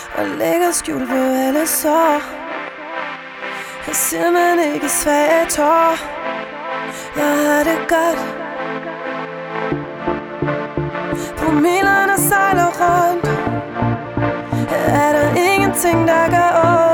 og lægger skjul på alle sår. Jeg er simpelthen ikke svag af tår. Jeg har det godt. Promillerne sejler rundt. Er der ingenting, der gør ondt?